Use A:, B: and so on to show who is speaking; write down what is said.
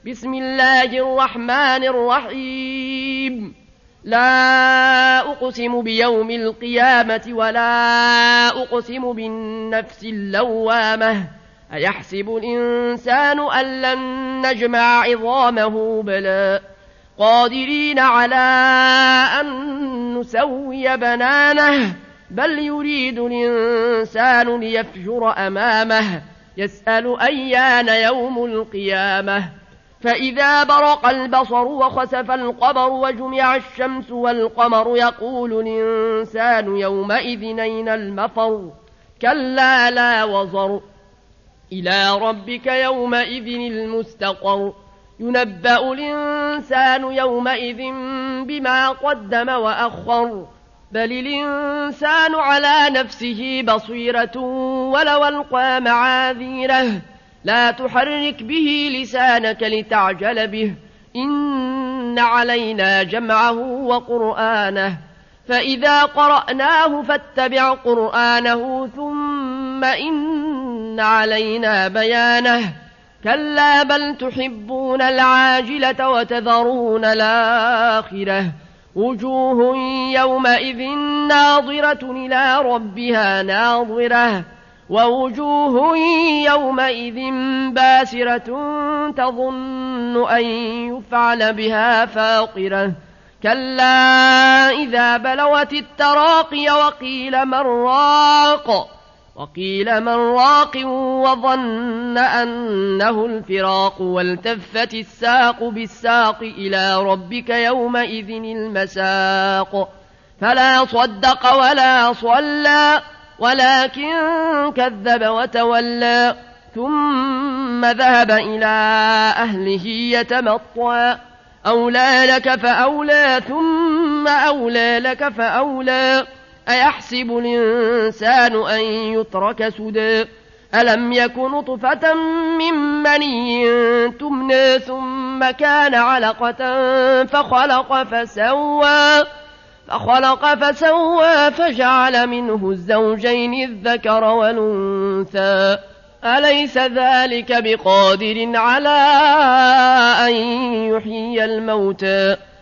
A: بسم الله الرحمن الرحيم لا أقسم بيوم القيامة ولا أقسم بالنفس اللوامة أيحسب الإنسان أن لن نجمع عظامه بلى قادرين على أن نسوي بنانه بل يريد الإنسان ليفجر أمامه يسأل أيان يوم القيامة فإذا برق البصر وخسف القمر وجمع الشمس والقمر يقول الإنسان يومئذ أين المفر كلا لا وزر إلى ربك يومئذ المستقر ينبأ الإنسان يومئذ بما قدم وأخر بل الإنسان على نفسه بصيرة ولو ألقى معاذيره لا تحرك به لسانك لتعجل به إن علينا جمعه وقرآنه فإذا قرأناه فاتبع قرآنه ثم إن علينا بيانه كلا بل تحبون العاجلة وتذرون الآخرة وجوه يومئذ ناظرة إلى ربها ناظرة ووجوه يومئذ باسرة تظن أن يفعل بها فاقرة كلا إذا بلغت التراقي وقيل من راق وظن أنه الفراق والتفت الساق بالساق إلى ربك يومئذ المساق فلا صدق ولا صلى ولكن كذب وتولى ثم ذهب إلى أهله يتمطى أولى لك فأولى ثم أولى لك فأولى أيحسب الإنسان أن يترك سدى ألم يك نطفة من مني تمنى ثم كان علقة فخلق فسوى فجعل منه الزوجين الذكر والأنثى أليس ذلك بقادر على أن يحيي الموتى